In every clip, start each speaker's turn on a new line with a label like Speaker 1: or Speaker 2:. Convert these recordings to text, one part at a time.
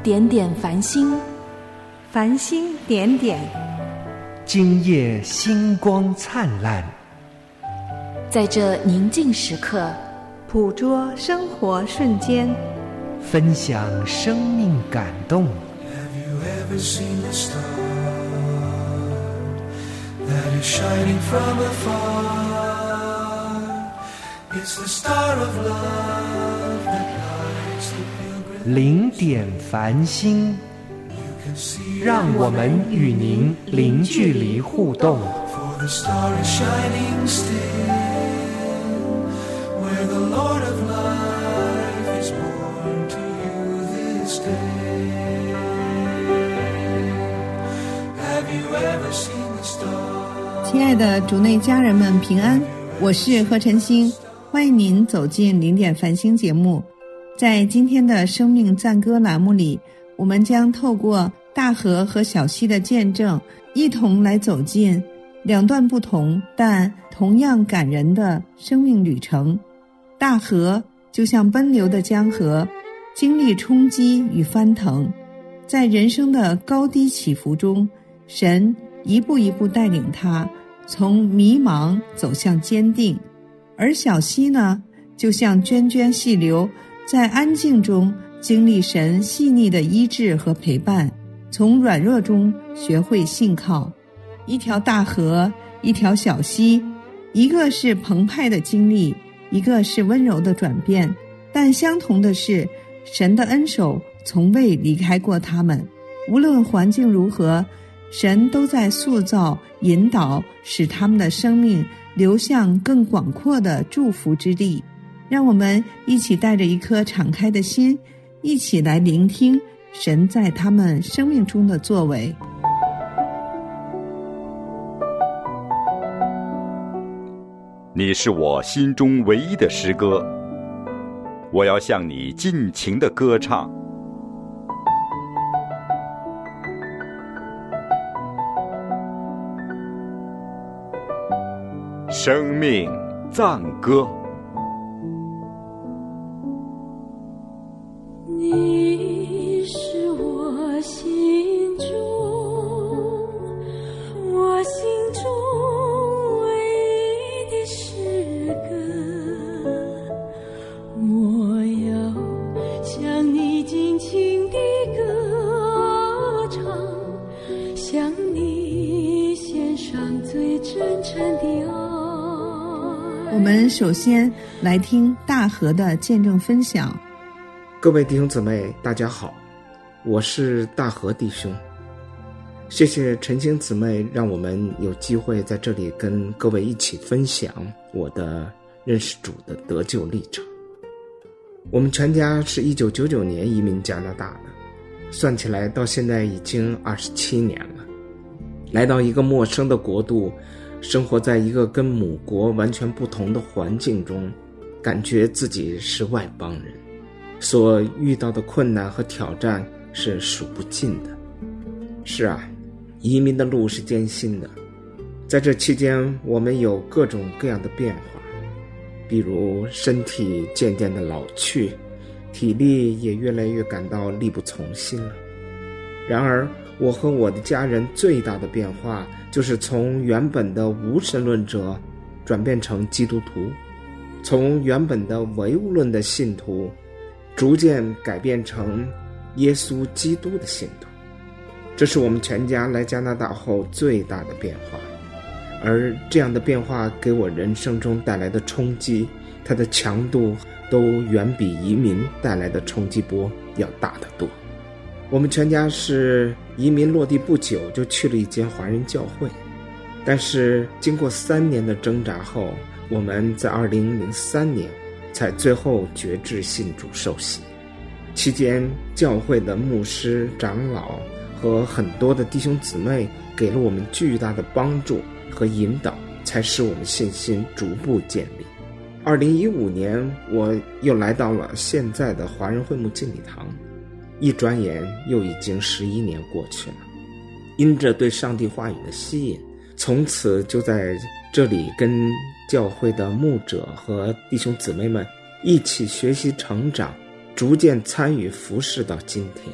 Speaker 1: 点点繁星，
Speaker 2: 繁星点点，
Speaker 3: 今夜星光灿烂。
Speaker 1: 在这宁静时刻，
Speaker 2: 捕捉生活瞬间，
Speaker 3: 分享生命感动。
Speaker 4: Have you ever seen a star that is shining from afar? It's the star of love that lights the pilgrim.
Speaker 3: 零点繁星，让我们与您零距离互动。
Speaker 4: For the star is shining still, where the Lord of life is born to you this day. Have you ever seen the star?
Speaker 2: 亲爱的主内家人们平安，我是何晨星，欢迎您走进零点繁星节目。在今天的生命赞歌栏目里，我们将透过大河和小溪的见证，一同来走进两段不同但同样感人的生命旅程。大河就像奔流的江河，经历冲击与翻腾，在人生的高低起伏中，神一步一步带领他从迷茫走向坚定。而小溪呢，就像涓涓细流，在安静中经历神细腻的医治和陪伴，从软弱中学会信靠。一条大河，一条小溪，一个是澎湃的经历，一个是温柔的转变，但相同的是，神的恩手从未离开过他们。无论环境如何，神都在塑造、引导，使他们的生命流向更广阔的祝福之地。让我们一起带着一颗敞开的心，一起来聆听神在他们生命中的作为。
Speaker 5: 你是我心中唯一的诗歌，我要向你尽情地歌唱。生命赞歌。
Speaker 6: 你是我心中唯一的诗歌，我要向你尽情地歌唱，向你献上最真诚的爱。
Speaker 2: 我们首先来听大河的见证分享。
Speaker 7: 各位弟兄姊妹大家好，我是大河弟兄。谢谢晨星姊妹让我们有机会在这里跟各位一起分享我的认识主的得救历程。我们全家是1999年移民加拿大的，算起来到现在已经27年了。来到一个陌生的国度，生活在一个跟母国完全不同的环境中，感觉自己是外邦人，所遇到的困难和挑战是数不尽的。是啊，移民的路是艰辛的，在这期间我们有各种各样的变化，比如身体渐渐的老去，体力也越来越感到力不从心了。然而我和我的家人最大的变化，就是从原本的无神论者转变成基督徒，从原本的唯物论的信徒逐渐改变成耶稣基督的信徒。这是我们全家来加拿大后最大的变化，而这样的变化给我人生中带来的冲击，它的强度都远比移民带来的冲击波要大得多。我们全家是移民落地不久就去了一间华人教会，但是经过3年的挣扎后，我们在2003年才最后决志信主受洗。期间教会的牧师、长老和很多的弟兄姊妹给了我们巨大的帮助和引导，才使我们信心逐步建立。2015年我又来到了现在的华人会幕敬礼堂，一转眼又已经11年过去了。因着对上帝话语的吸引，从此就在这里跟教会的牧者和弟兄姊妹们一起学习成长，逐渐参与服侍到今天。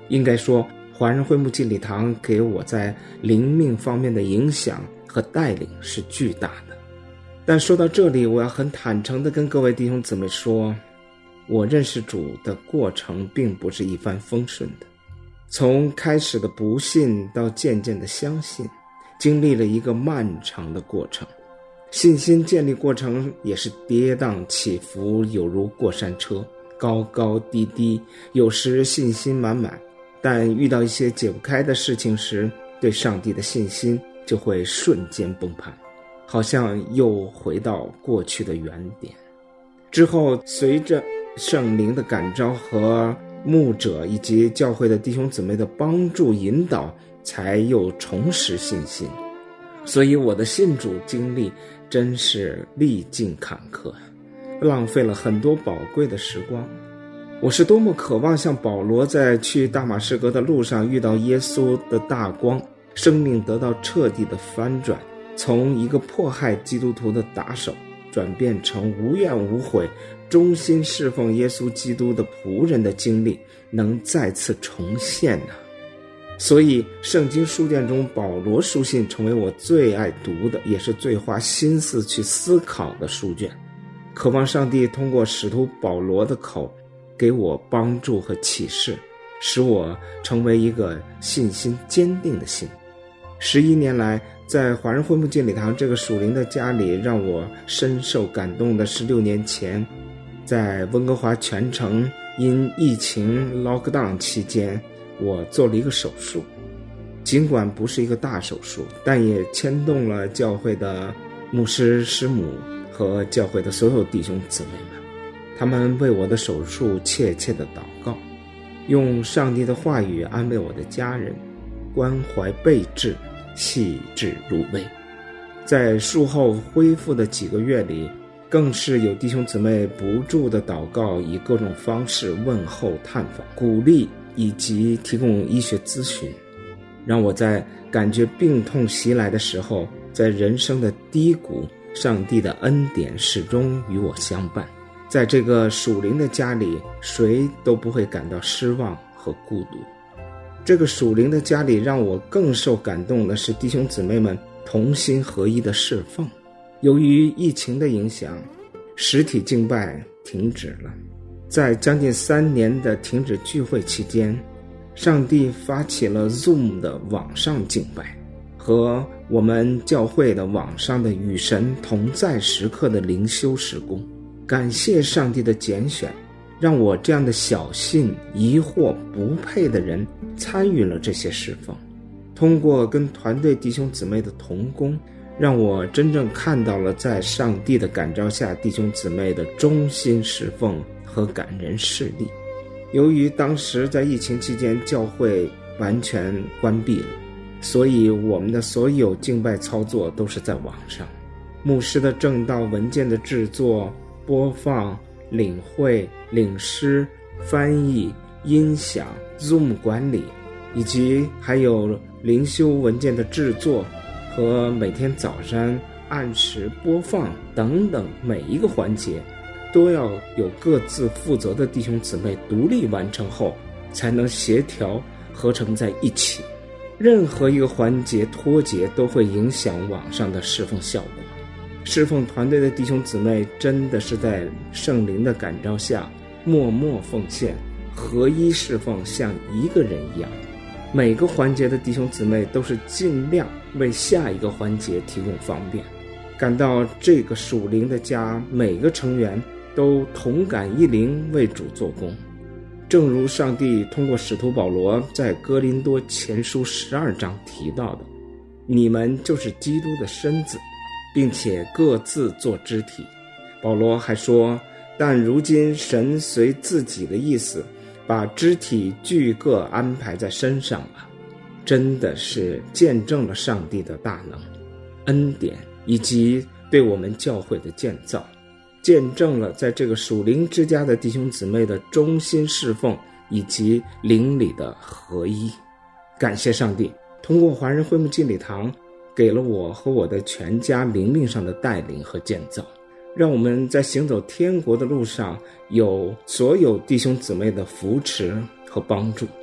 Speaker 7: 应该说，华人会幕纪礼堂给我在灵命方面的影响和带领是巨大的。但说到这里，我要很坦诚地跟各位弟兄姊妹说，我认识主的过程并不是一帆风顺的。从开始的不信到渐渐的相信，经历了一个漫长的过程。信心建立过程也是跌宕起伏，有如过山车，高高低低，有时信心满满，但遇到一些解不开的事情时，对上帝的信心就会瞬间崩盘，好像又回到过去的原点。之后随着圣灵的感召和牧者以及教会的弟兄姊妹的帮助引导，才又重拾信心。所以我的信主经历真是历尽坎坷，浪费了很多宝贵的时光。我是多么渴望像保罗在去大马士革的路上遇到耶稣的大光，生命得到彻底的翻转，从一个迫害基督徒的打手转变成无怨无悔忠心侍奉耶稣基督的仆人的经历能再次重现呢。所以圣经书卷中保罗书信成为我最爱读的，也是最花心思去思考的书卷。渴望上帝通过使徒保罗的口给我帮助和启示，使我成为一个信心坚定的心。11年来，在华人会幕纪礼堂这个属灵的家里，让我深受感动的是6年前在温哥华全城因疫情 lockdown 期间，我做了一个手术。尽管不是一个大手术，但也牵动了教会的牧师师母和教会的所有弟兄姊妹们。他们为我的手术切切的祷告，用上帝的话语安慰我的家人，关怀备至，细致入微。在术后恢复的几个月里，更是有弟兄姊妹不住的祷告，以各种方式问候探访，鼓励以及提供医学咨询，让我在感觉病痛袭来的时候，在人生的低谷，上帝的恩典始终与我相伴。在这个属灵的家里，谁都不会感到失望和孤独。这个属灵的家里让我更受感动的是弟兄姊妹们同心合一的侍奉。由于疫情的影响，实体敬拜停止了。在将近3年的停止聚会期间，上帝发起了 Zoom 的网上敬拜和我们教会的网上的与神同在时刻的灵修事工。感谢上帝的拣选，让我这样的小信疑惑不配的人参与了这些侍奉。通过跟团队弟兄姊妹的同工，让我真正看到了在上帝的感召下弟兄姊妹的忠心侍奉和感人事例。由于当时在疫情期间教会完全关闭了，所以我们的所有敬拜操作都是在网上。牧师的正道文件的制作、播放、领会、领诗、翻译、音响、Zoom 管理，以及还有灵修文件的制作和每天早上按时播放等等，每一个环节都要有各自负责的弟兄姊妹独立完成后，才能协调合成在一起。任何一个环节脱节都会影响网上的侍奉效果。侍奉团队的弟兄姊妹真的是在圣灵的感召下默默奉献，合一侍奉，像一个人一样。每个环节的弟兄姊妹都是尽量为下一个环节提供方便。感到这个属灵的家每个成员都同感一灵，为主做工。正如上帝通过使徒保罗在哥林多前书12章提到的，你们就是基督的身子，并且各自做肢体。保罗还说，但如今神随自己的意思把肢体俱各安排在身上了。真的是见证了上帝的大能、恩典以及对我们教会的建造，见证了在这个属灵之家的弟兄姊妹的忠心侍奉以及灵里的合一。感谢上帝通过华人会幕纪礼堂给了我和我的全家灵命上的带领和建造，让我们在行走天国的路上有所有弟兄姊妹的扶持和帮助。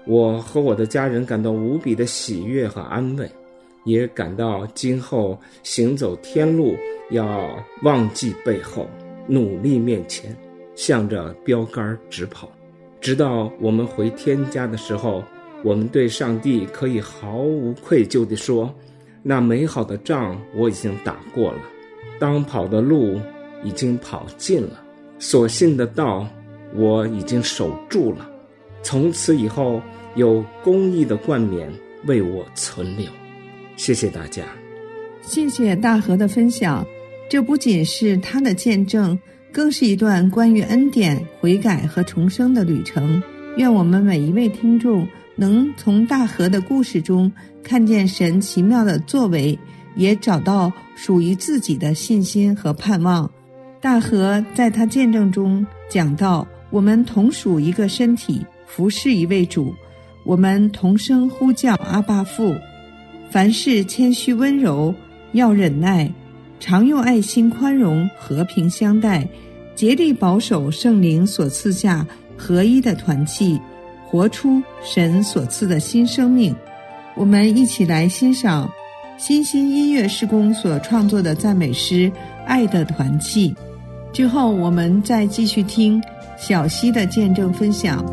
Speaker 7: 我和我的家人感到无比的喜悦和安慰，也感到今后行走天路要忘记背后，努力面前，向着标杆直跑，直到我们回天家的时候，我们对上帝可以毫无愧疚地说，那美好的仗我已经打过了，当跑的路已经跑尽了，所信的道我已经守住了，从此以后有公义的冠冕为我存留。谢谢大家。
Speaker 2: 谢谢大和的分享，这不仅是他的见证，更是一段关于恩典、悔改和重生的旅程。愿我们每一位听众能从大和的故事中看见神奇妙的作为，也找到属于自己的信心和盼望。大和在他见证中讲到，我们同属一个身体，服侍一位主，我们同声呼叫阿爸父。凡事谦虚温柔，要忍耐，常用爱心宽容，和平相待，竭力保守圣灵所赐下合一的团契，活出神所赐的新生命。我们一起来欣赏新兴音乐事工所创作的赞美诗《爱的团契》。之后我们再继续听小溪的见证分享。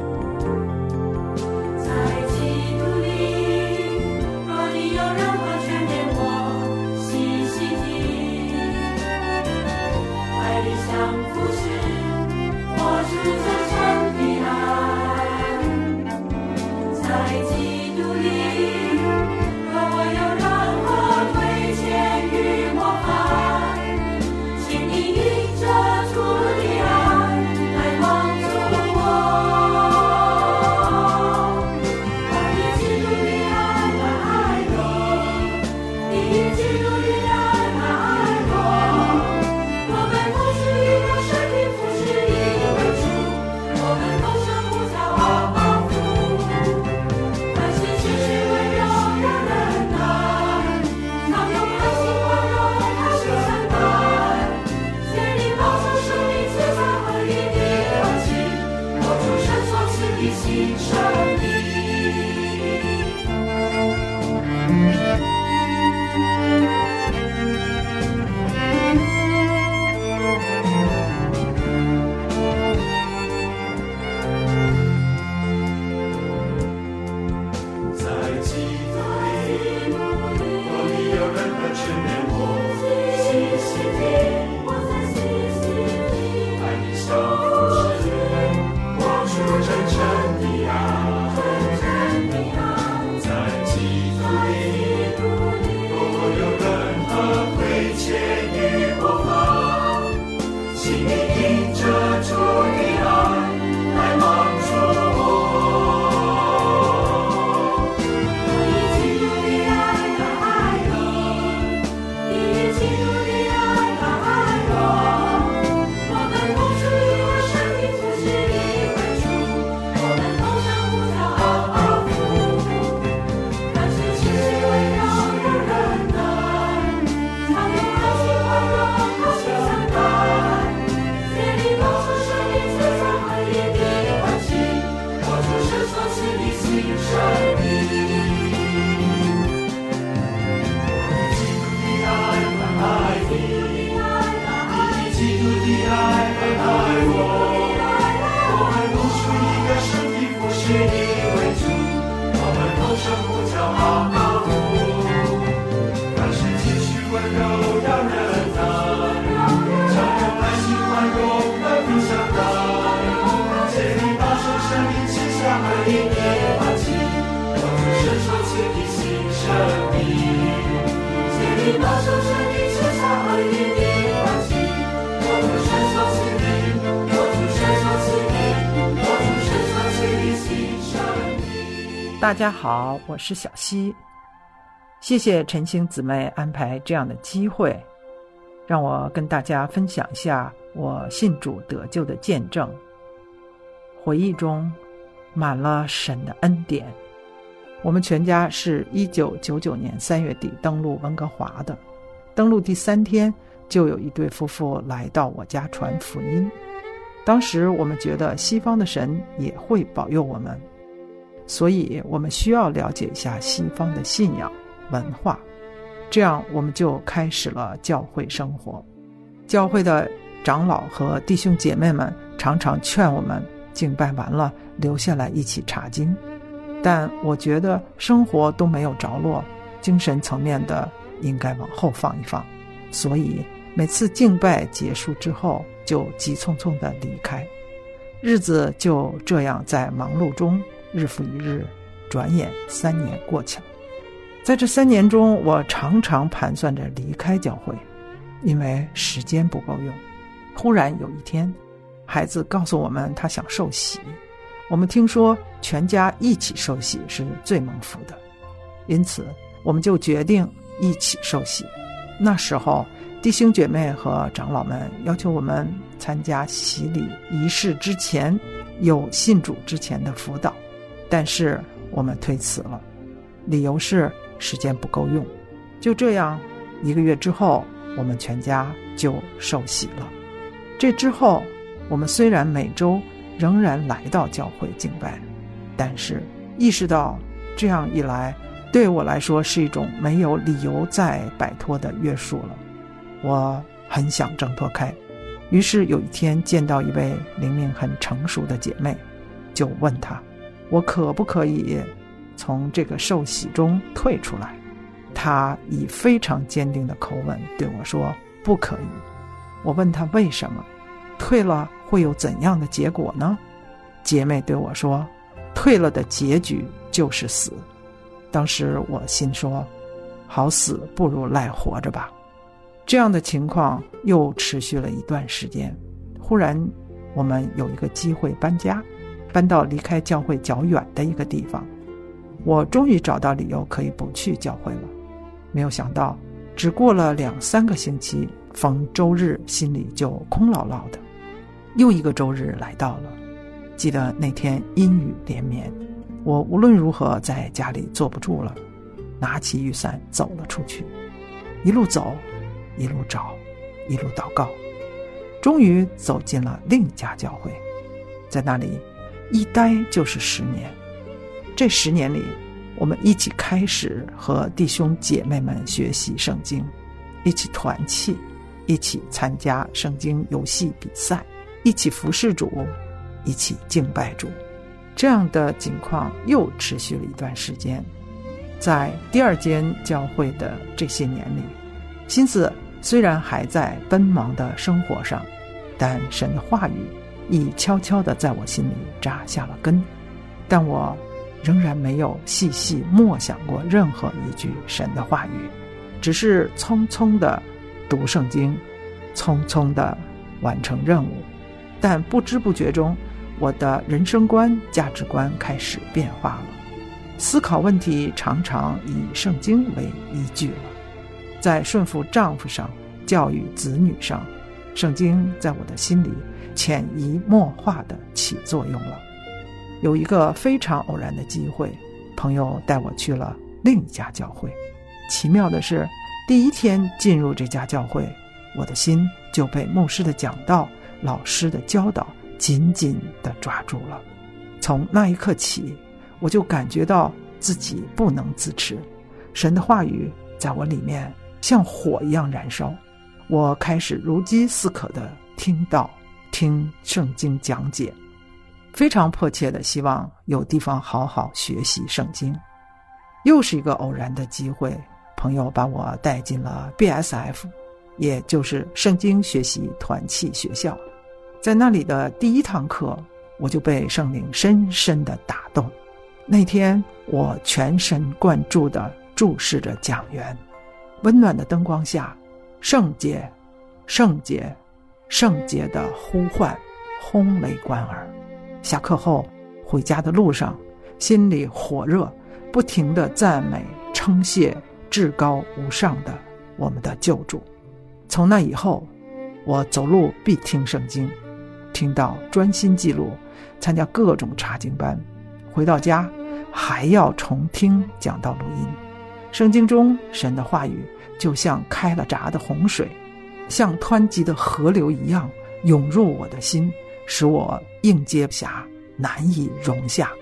Speaker 8: 大家好，我是小溪。谢谢晨星姊妹安排这样的机会，让我跟大家分享一下我信主得救的见证。回忆中满了神的恩典。我们全家是1999年3月底登陆温哥华的，登陆第3天就有一对夫妇来到我家传福音。当时我们觉得西方的神也会保佑我们， 所以我们需要了解一下西方的信仰文化，这样我们就开始了教会生活。教会的长老和弟兄姐妹们常常劝我们敬拜完了留下来一起查经，但我觉得生活都没有着落，精神层面的应该往后放一放，所以每次敬拜结束之后就急匆匆地离开。日子就这样在忙碌中日复一日，转眼3年过去了。在这3年中，我常常盘算着离开教会，因为时间不够用。忽然有一天，孩子告诉我们他想受洗，我们听说全家一起受洗是最蒙福的，因此我们就决定一起受洗。那时候弟兄姐妹和长老们要求我们参加洗礼仪式之前有信主之前的辅导，但是我们推辞了，理由是时间不够用。就这样1个月之后，我们全家就受洗了。这之后，我们虽然每周仍然来到教会敬拜，但是意识到这样一来对我来说是一种没有理由再摆脱的约束了。我很想挣脱开，于是有一天见到一位灵命很成熟的姐妹，就问她我可不可以从这个受洗中退出来。她以非常坚定的口吻对我说不可以。我问她为什么，退了会有怎样的结果呢？姐妹对我说，退了的结局就是死。当时我心说，好死不如赖活着吧。这样的情况又持续了一段时间，忽然我们有一个机会搬家，搬到离开教会较远的一个地方。我终于找到理由可以不去教会了。没有想到只过了2-3个星期，逢周日心里就空落落的。又一个周日来到了，记得那天阴雨连绵，我无论如何在家里坐不住了，拿起雨伞走了出去，一路走，一路找，一路祷告，终于走进了另一家教会。在那里一待就是10年。这10年里，我们一起开始和弟兄姐妹们学习圣经，一起团契，一起参加圣经游戏比赛，一起服侍主，一起敬拜主。这样的景况又持续了一段时间。在第2间教会的这些年里，心思虽然还在奔忙的生活上，但神的话语已悄悄地在我心里扎下了根。但我仍然没有细细默想过任何一句神的话语，只是匆匆地读圣经，匆匆地完成任务。但不知不觉中，我的人生观、价值观开始变化了，思考问题常常以圣经为依据了。在顺服丈夫上，教育子女上，圣经在我的心里潜移默化地起作用了。有一个非常偶然的机会，朋友带我去了另一家教会。奇妙的是，第1天进入这家教会，我的心就被牧师的讲道、老师的教导紧紧地抓住了。从那一刻起，我就感觉到自己不能自持，神的话语在我里面像火一样燃烧。我开始如饥似渴地听道、听圣经讲解，非常迫切地希望有地方好好学习圣经。又是一个偶然的机会，朋友把我带进了 BSF， 也就是圣经学习团契学校。在那里的第1堂课，我就被圣灵深深地打动。那天我全神贯注地注视着讲员，温暖的灯光下，圣洁，圣洁，圣洁的呼唤轰雷贯耳。下课后回家的路上，心里火热，不停地赞美称谢至高无上的我们的救主。从那以后，我走路必听圣经，听到专心记录，参加各种查经班，回到家还要重听讲道录音。圣经中神的话语就像开了闸的洪水，像湍急的河流一样涌入我的心，使我应接不暇，难以容下。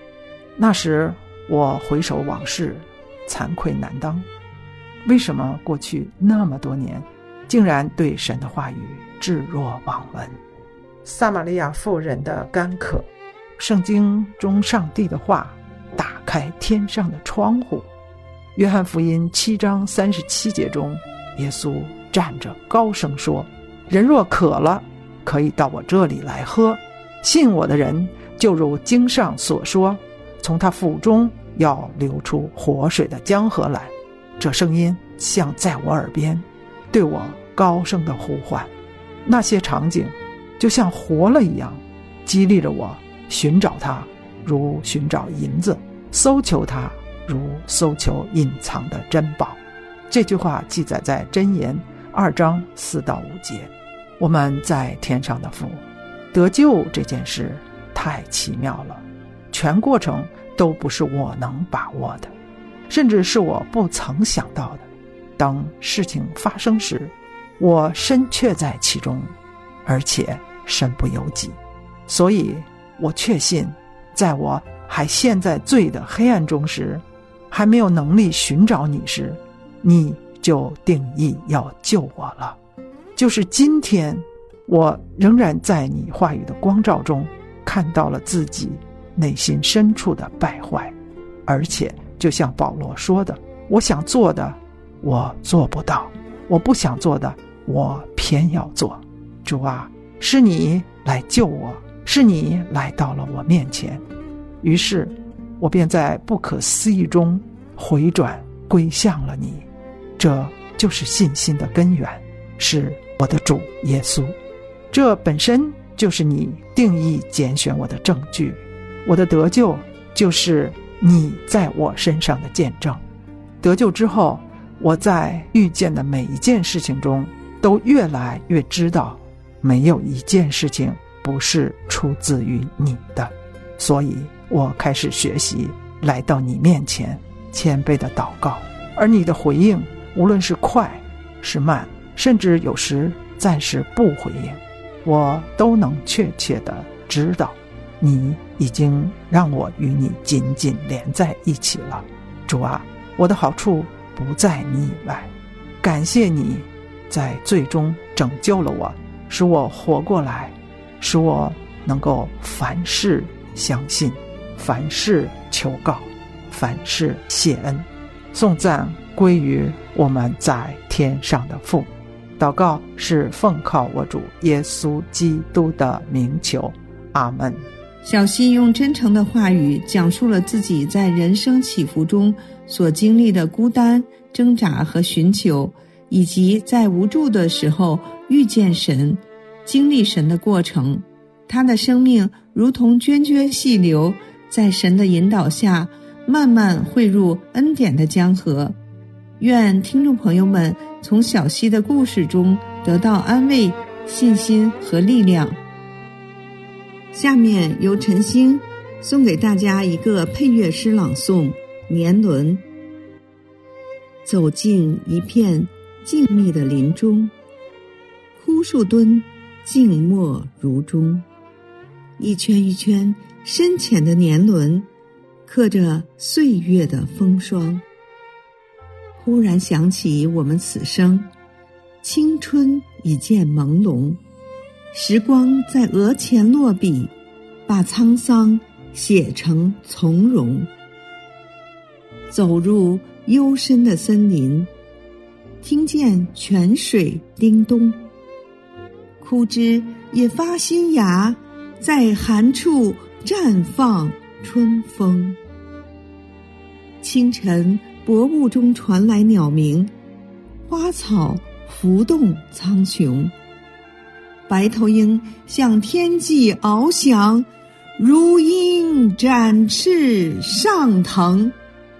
Speaker 8: 那时我回首往事，惭愧难当。为什么过去那么多年，竟然对神的话语置若罔闻？撒玛利亚妇人的干渴，圣经中上帝的话打开天上的窗户。约翰福音7章37节中，耶稣站着高声说，人若渴了，可以到我这里来喝，信我的人，就如经上所说，从他腹中要流出活水的江河来。这声音像在我耳边对我高声的呼唤，那些场景就像活了一样，激励着我寻找他，如寻找银子，搜求他，如搜求隐藏的珍宝。这句话记载在箴言2章4到5节。我们在天上的父，得救这件事太奇妙了，全过程都不是我能把握的，甚至是我不曾想到的。当事情发生时，我身却在其中，而且身不由己。所以我确信，在我还陷在罪的黑暗中时，还没有能力寻找你时，你就定义要救我了。就是今天，我仍然在你话语的光照中看到了自己内心深处的败坏，而且就像保罗说的，我想做的我做不到，我不想做的我偏要做。主啊，是你来救我，是你来到了我面前。于是我便在不可思议中回转归向了你。这就是信心的根源，是我的主耶稣。这本身就是你定义拣选我的证据，我的得救就是你在我身上的见证。得救之后，我在遇见的每一件事情中都越来越知道，没有一件事情不是出自于你的。所以我开始学习来到你面前谦卑的祷告，而你的回应无论是快是慢，甚至有时暂时不回应，我都能确切的知道你已经让我与你紧紧连在一起了。主啊，我的好处不在你以外，感谢你在最终拯救了我，使我活过来，使我能够凡事相信，凡事求告，凡事谢恩。颂赞归于我们在天上的父。祷告是奉靠我主耶稣基督的名求，阿们。
Speaker 2: 小溪用真诚的话语讲述了自己在人生起伏中所经历的孤单、挣扎和寻求，以及在无助的时候遇见神、经历神的过程。他的生命如同涓涓细流，在神的引导下慢慢汇入恩典的江河。愿听众朋友们从小溪的故事中得到安慰、信心和力量。下面由陈星送给大家一个配乐诗朗诵《年轮》。走进一片静谧的林中，枯树墩静默如钟，一圈一圈深浅的年轮刻着岁月的风霜。忽然想起我们此生，青春已渐朦胧，时光在额前落笔，把沧桑写成从容。走入幽深的森林，听见泉水叮咚，枯枝也发新芽，在寒处绽放春风。清晨薄雾中传来鸟鸣，花草浮动苍穹，白头鹰向天际翱翔，如鹰展翅上腾。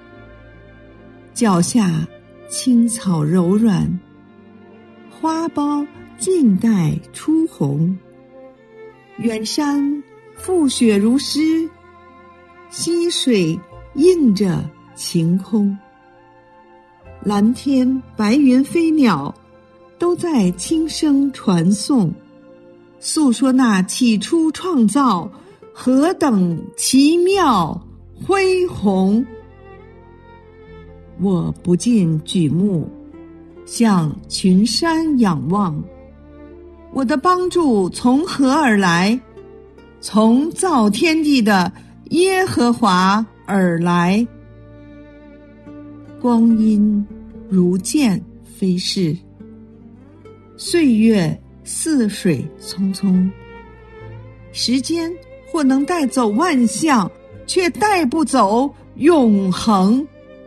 Speaker 2: 脚下青草柔软，花苞静待初红。远山覆雪如诗，溪水映着晴空。蓝天白云飞鸟都在轻声传颂，诉说那起初创造何等奇妙恢宏。我不禁举目，向群山仰望，我的帮助从何而来？从造天地的耶和华而来。光阴如箭飞逝，岁月似水匆匆。时间或能带走万象，却带不走永恒。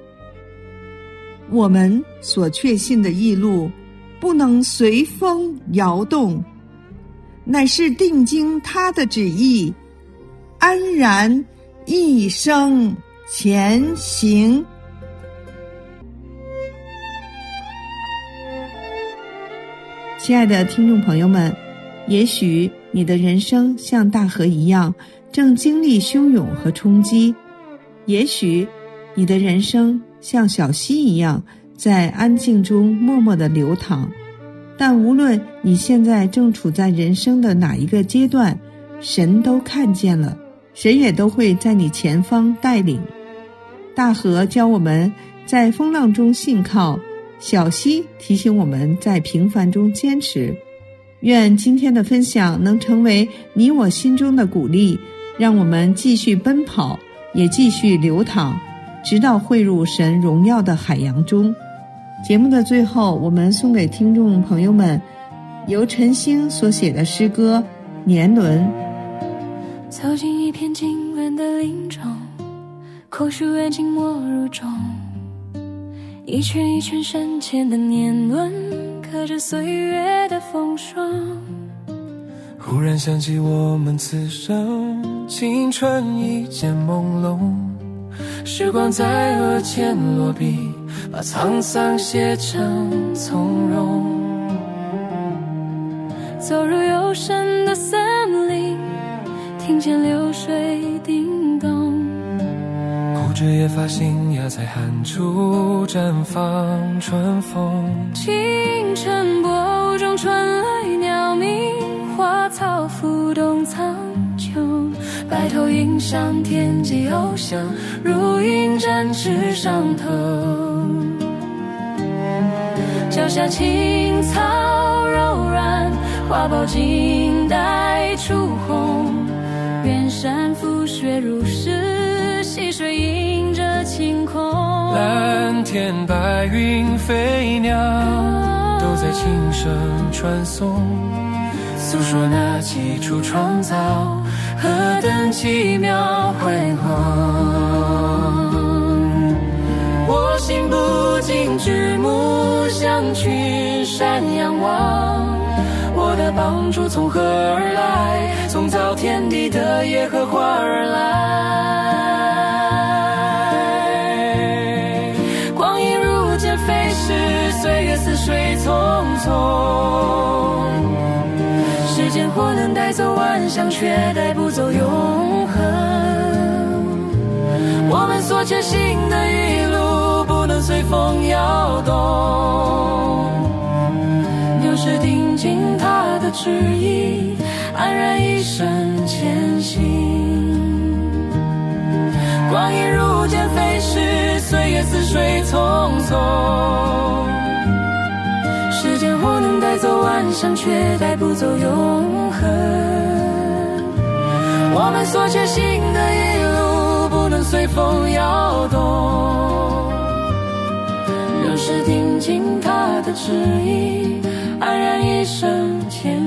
Speaker 2: 我们所确信的义路，不能随风摇动，乃是定睛他的旨意，安然一生前行。亲爱的听众朋友们，也许你的人生像大河一样，正经历汹涌和冲击；也许你的人生像小溪一样，在安静中默默地流淌。但无论你现在正处在人生的哪一个阶段，神都看见了，神也都会在你前方带领。大河教我们在风浪中信靠，小溪提醒我们在平凡中坚持。愿今天的分享能成为你我心中的鼓励，让我们继续奔跑，也继续流淌，直到汇入神荣耀的海洋中。节目的最后，我们送给听众朋友们由陈星所写的诗歌《年轮》。
Speaker 6: 走进一片静远的林中，枯树远近没入中，一圈一圈深浅的年轮，刻着岁月的风霜。
Speaker 4: 忽然想起我们此生，青春一剪朦胧，时光在额前落笔，把沧桑写成从容。
Speaker 6: 走入幽深的森林，听见流水叮咚，
Speaker 4: 枯枝也发新芽，在寒处绽放春风。
Speaker 6: 清晨薄雾中传来鸟鸣，花草浮动苍穹，白头迎上天际翱翔，如鹰展翅上头。脚下青草柔软，花苞静待初红。远山覆雪如诗，溪水映着晴空。
Speaker 4: 蓝天白云飞鸟，都在琴声传颂，诉说那起初创造何等奇妙辉煌。我心不禁举目向群山仰望，我的帮助从何而来？从造天地的耶和华而来。光阴如箭飞逝，岁月似水匆匆，时间或能带走万象，却带不走永恒。我们所前行的一路，不能随风摇动，就是定睛他的旨意，安然一生前行。光阴如箭飞逝，岁月似水匆匆，时间或能带走万象，却带不走永恒。我们所前行的一路，不能随风摇动，仍是定睛他的旨意，安然一生前